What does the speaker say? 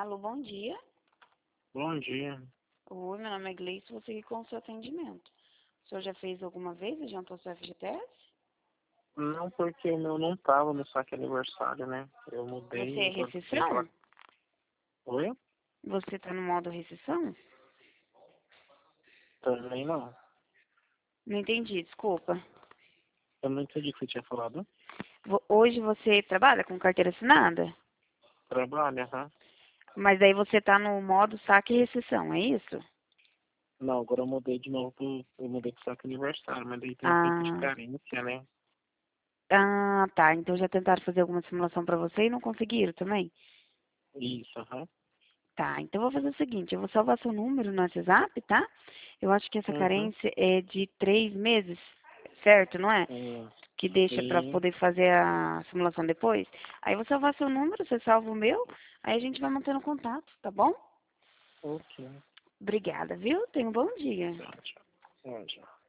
Alô, bom dia. Bom dia. Oi, meu nome é Gleice, vou seguir com o seu atendimento. O senhor já fez alguma vez? Adiantou seu FGTS? Não, porque o meu não tava no saque aniversário, né? Eu Você mudei é e agora tenho que falar. recessão? Oi? Você tá no modo recessão? Também não. Não entendi, desculpa. Eu não entendi o que você tinha falado. Hoje você trabalha com carteira assinada? Trabalha, aham. Mas daí você tá no modo saque e recessão, é isso? Não, agora eu mudei de novo eu mudei pro saque aniversário, mas daí tem um tempo de Ah, carência, né? tá. Então já tentaram fazer alguma simulação pra você e não conseguiram também? Isso, aham. Tá, então eu vou fazer o seguinte, eu vou salvar seu número no WhatsApp, tá? Eu acho que essa Uhum. carência é de 3 meses, certo, não é? É, Que deixa pra sim. poder fazer a simulação depois. Aí eu vou salvar seu número, você salva o meu, aí a gente vai mantendo contato, tá bom? Ok. Obrigada, viu? Tenha um bom dia. Tchau, tchau. Tchau, tchau.